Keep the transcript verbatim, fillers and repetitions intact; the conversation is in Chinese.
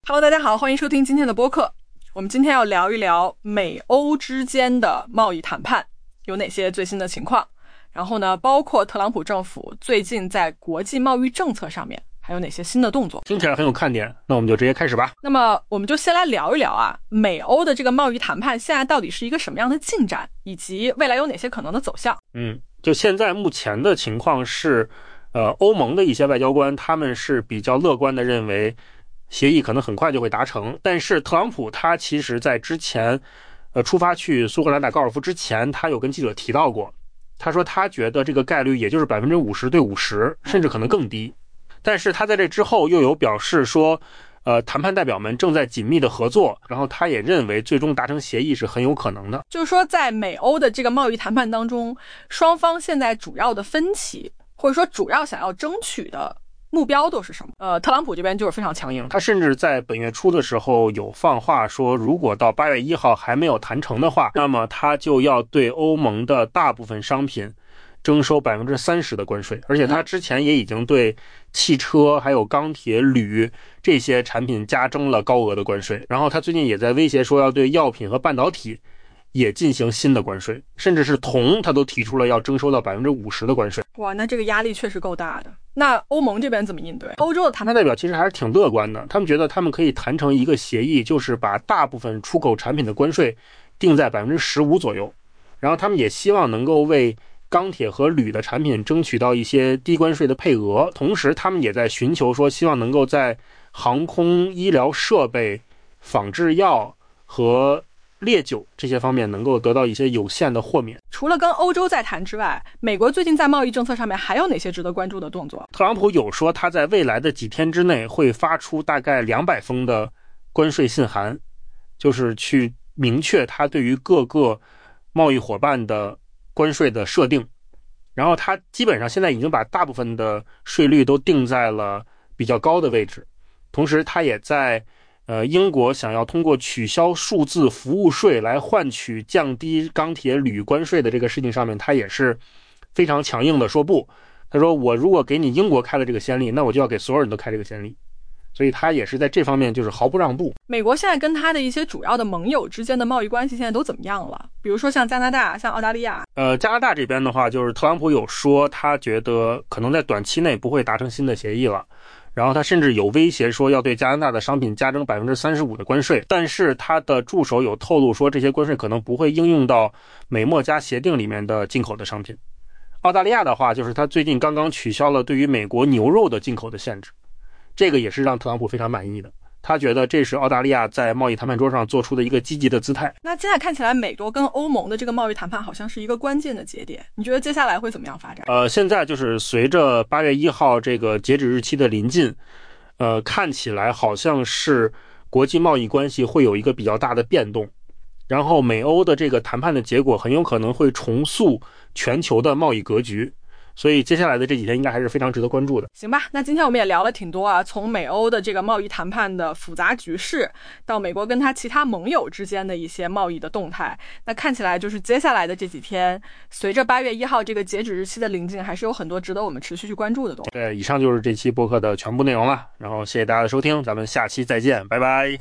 Hello， 大家好，欢迎收听今天的播客。我们今天要聊一聊美欧之间的贸易谈判有哪些最新的情况，然后呢，包括特朗普政府最近在国际贸易政策上面还有哪些新的动作。 听起来很有看点，那我们就直接开始吧。 那么我们就先来聊一聊啊，美欧的这个贸易谈判现在到底是一个什么样的进展，以及未来有哪些可能的走向。 嗯，就现在目前的情况是呃，欧盟的一些外交官他们是比较乐观的认为协议可能很快就会达成，但是特朗普他其实在之前呃出发去苏格兰打高尔夫之前，他有跟记者提到过，他说他觉得这个概率也就是百分之五十对五十，甚至可能更低。但是他在这之后又有表示说呃，谈判代表们正在紧密的合作，然后他也认为最终达成协议是很有可能的。 就是说在美欧的这个贸易谈判当中，双方现在主要的分歧或者说主要想要争取的目标都是什么？呃，特朗普这边就是非常强硬， 他甚至在本月初的时候有放话说，如果到八月一号还没有谈成的话，那么他就要对欧盟的大部分商品征收百分之三十的关税，而且他之前也已经对汽车、还有钢铁、铝这些产品加征了高额的关税。然后他最近也在威胁说要对药品和半导体也进行新的关税，甚至是铜，他都提出了要征收到百分之五十的关税。 哇，那这个压力确实够大的。那欧盟这边怎么应对？欧洲的谈判代表其实还是挺乐观的，他们觉得他们可以谈成一个协议，就是把大部分出口产品的关税定在百分之十五左右，然后他们也希望能够为钢铁和铝的产品争取到一些低关税的配额，同时他们也在寻求说，希望能够在航空、医疗设备、仿制药和烈酒这些方面能够得到一些有限的豁免。 除了跟欧洲在谈之外，美国最近在贸易政策上面还有哪些值得关注的动作？ 特朗普有说他在未来的几天之内会发出大概两百封的关税信函，就是去明确他对于各个贸易伙伴的关税的设定。然后他基本上现在已经把大部分的税率都定在了比较高的位置，同时他也在呃，英国想要通过取消数字服务税来换取降低钢铁铝关税的这个事情上面，他也是非常强硬的说不。他说我如果给你英国开了这个先例，那我就要给所有人都开这个先例。所以他也是在这方面就是毫不让步。 美国现在跟他的一些主要的盟友之间的贸易关系现在都怎么样了？比如说像加拿大、像澳大利亚。 呃，加拿大这边的话，就是特朗普有说他觉得可能在短期内不会达成新的协议了。然后他甚至有威胁说要对加拿大的商品加征百分之三十五的关税，但是他的助手有透露说这些关税可能不会应用到美墨加协定里面的进口的商品。澳大利亚的话，就是他最近刚刚取消了对于美国牛肉的进口的限制，这个也是让特朗普非常满意的。他觉得这是澳大利亚在贸易谈判桌上做出的一个积极的姿态。 那现在看起来美国跟欧盟的这个贸易谈判好像是一个关键的节点，你觉得接下来会怎么样发展？ 呃，现在就是随着八月一号这个截止日期的临近，呃，看起来好像是国际贸易关系会有一个比较大的变动，然后美欧的这个谈判的结果很有可能会重塑全球的贸易格局。所以接下来的这几天应该还是非常值得关注的。 行吧，那今天我们也聊了挺多啊，从美欧的这个贸易谈判的复杂局势，到美国跟他其他盟友之间的一些贸易的动态。那看起来就是接下来的这几天，随着八月一号这个截止日期的临近，还是有很多值得我们持续去关注的东西。 对，以上就是这期播客的全部内容了。然后谢谢大家的收听，咱们下期再见，拜拜。